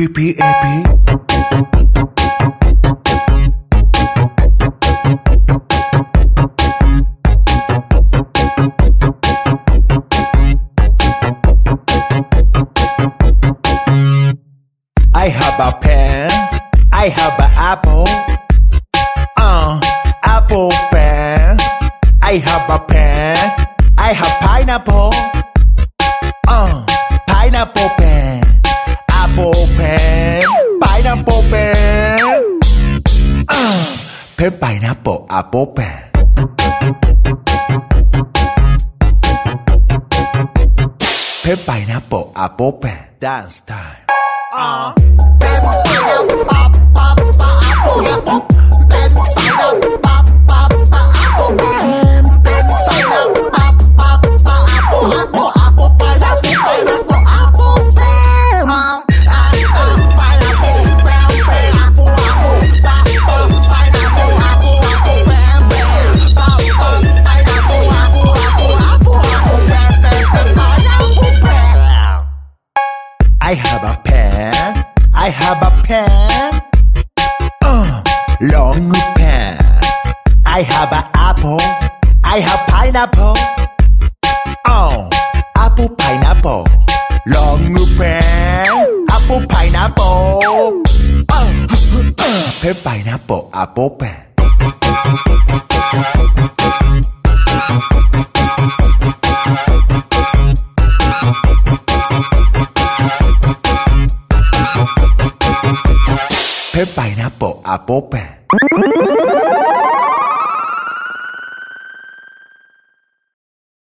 I have a pen, I have an apple, apple pen. I have a pen, I have pineapple, pineapple pen. Apple pen, pineapple pen, pen pineapple apple pen. Pen pineapple apple pen. Dance time. I have a pen, I have a pen, long pen. I have an apple, I have pineapple, apple pineapple. Long pen, apple pineapple, pen pineapple apple pen. Pen pineapple apple pen.